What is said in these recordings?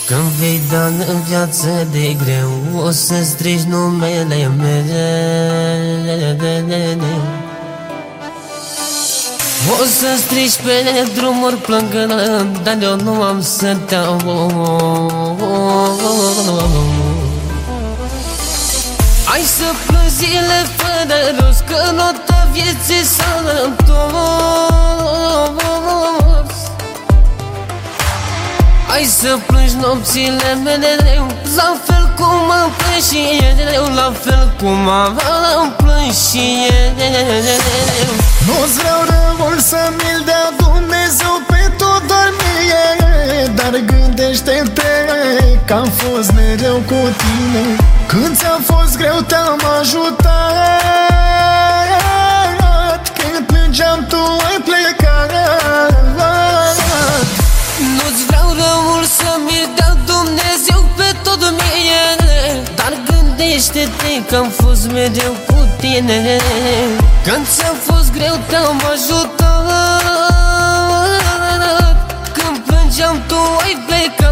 Când vei da în viață de greu, o să strigi numele meu. O să strigi pe drumuri plângând, dar eu nu am să te aud. Hai să plângi zile fără rost, că nota vieții s-a întors. Hai să plângi nopțile mereu, la fel cum am plâns și eu, la fel cum am plâns și eu. Nu-ți vreau răul să mi-l dea Dumnezeu pe tot, doar mie. Dar gândește-te că am fost mereu cu tine. Când ți-a fost greu te-am ajutat, când plângeam tu ai plecat. Nu-ți vreau răul să mi-l dea Dumnezeu pe tot mie. Dar gândește-te că am fost mereu cu tine. Când ți-a fost greu te-am ajutat, când plângeam tu ai plecat.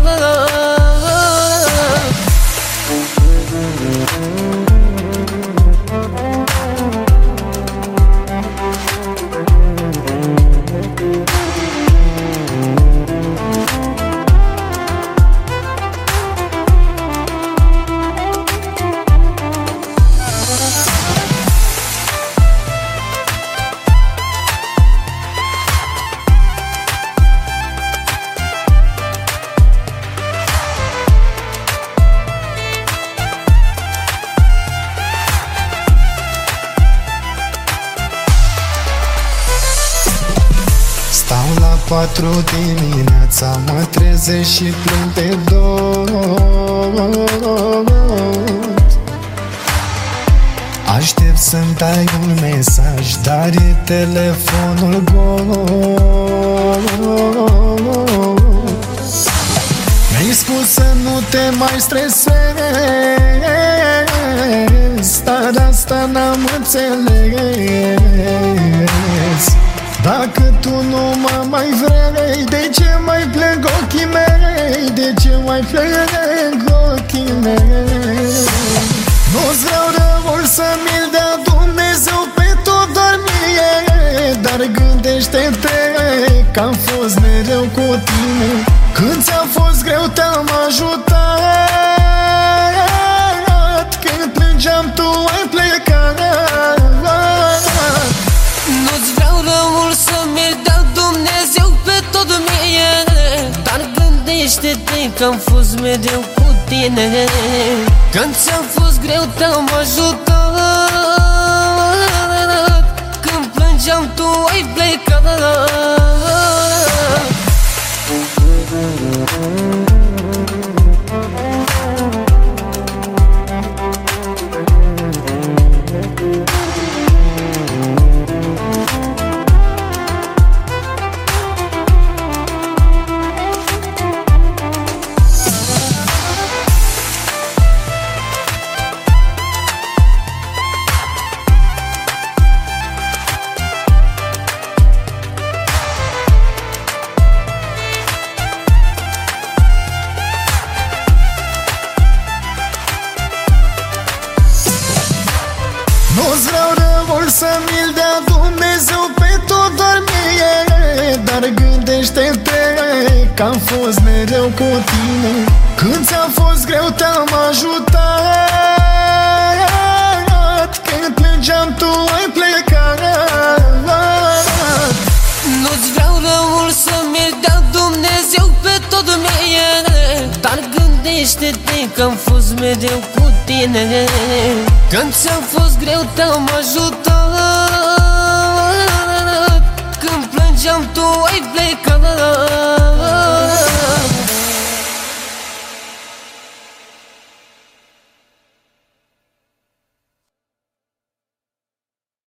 Stau la 4 dimineața, mă trezesc și plâng de dor. Aștept să-mi dai un mesaj, dar e telefonul gol. Mi-ai spus să nu te mai stresezi, dar asta n-am înțeles. Dacă tu nu mă mai vrei, de ce mai plâng ochii mei? De ce mai plâng ochii mei? Nu-ți vreau răul să mi-l dea Dumnezeu pe tot, doar mie. Dar gândește-te că am fost mereu cu tine. Când ți-a fost greu te-am ajutat, când plângeam tu ai plecat. Nu-ți vreau răul să mi-l dea Dumnezeu pe tot mie. Dar gândește-te că am fost mereu cu tine. Când ți-a fost greu te-am ajutat, când plângeam tu ai plecat. Nu-ți vreau răul să mi-l dea Dumnezeu pe tot, doar mie. Dar gândește-te că am fost mereu cu tine. Când ți-a fost greu te-am ajutat, când plângeam tu ai plecat. Nu-ți vreau răul să mi-l dea Dumnezeu pe tot mie. Dar gândește-te că am fost mereu cu tine. Când ți-a fost greu te-am ajutat, când plângeam tu ai plecat.